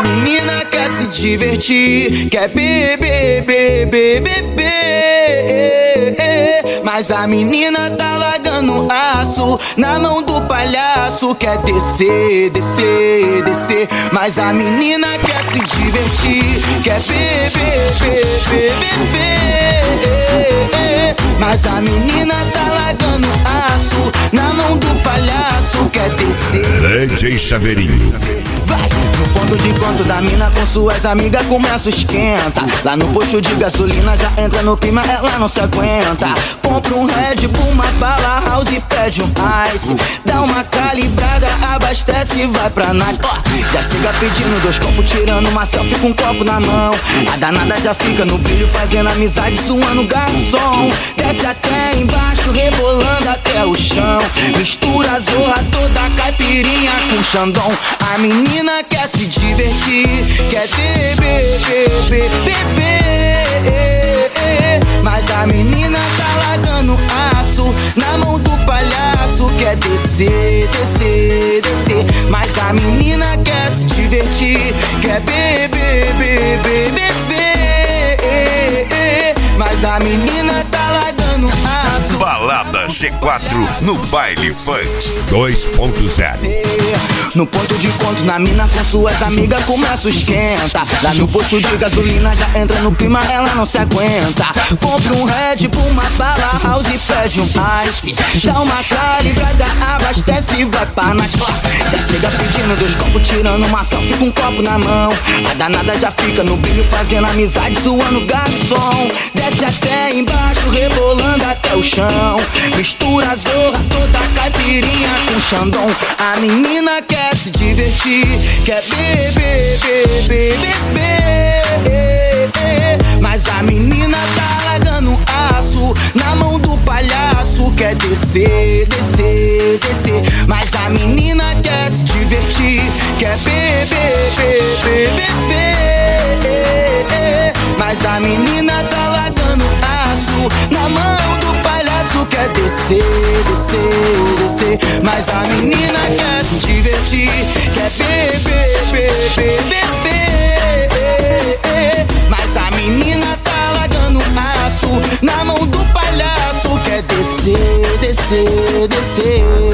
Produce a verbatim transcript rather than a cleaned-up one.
menina quer se divertir, quer beber, beber, beber. Mas a menina tá largando aço na mão do palhaço. Quer descer, descer, descer. Mas a menina quer se divertir, quer beber, beber, beber. Mas a menina tá largando aço na mão do palhaço. Quer descer. D J Chaveirinho. Vai! No ponto de encontro da mina com suas amigas começa o esquenta. Lá no posto de gasolina já entra no clima, ela não se aguenta. Compra um Red Bull, uma bala house e pede um ice. Dá uma calibrada, abastece e vai pra night. Oh, já chega pedindo dois copos, tirando uma selfie com um copo na mão. A danada já fica no brilho, fazendo amizade, suando garçom. Desce até embaixo, rebolando até o chão. Mistura a zorra toda, caipirinha com xandão. A menina quer se divertir, quer beber, beber, beber. Mas a menina tá largando aço na mão do palhaço. Quer descer, descer, descer. Mas a menina quer se divertir, quer beber, beber, beber. Mas a menina tá largando aço. Balada G quatro no baile funk dois ponto zero. No ponto de encontro na mina com suas amigas começa o esquenta. Lá no posto de gasolina já entra no clima, ela não se aguenta. Compra um Red Bull, uma bala house e pede um ice. Dá uma calibrada, abastece e vai pra night. Já chega pedindo dois copos, tirando uma selfie com um copo na mão. A danada já fica no brilho, fazendo amizade, suando garçom. Desce até embaixo, rebolando até o chão. Mistura a zorra toda, caipirinha com xandão. A menina quer se divertir, quer beber, beber, beber. Mas a menina tá largando aço na mão do palhaço. Quer descer, descer, descer. Mas a menina quer se divertir, quer beber, beber, beber. Mas a menina tá largando aço na mão do palhaço. Quer descer, descer, descer. Mas a menina quer se divertir, quer beber, beber, beber. Mas a menina tá largando aço na mão do palhaço. Quer descer, descer, descer.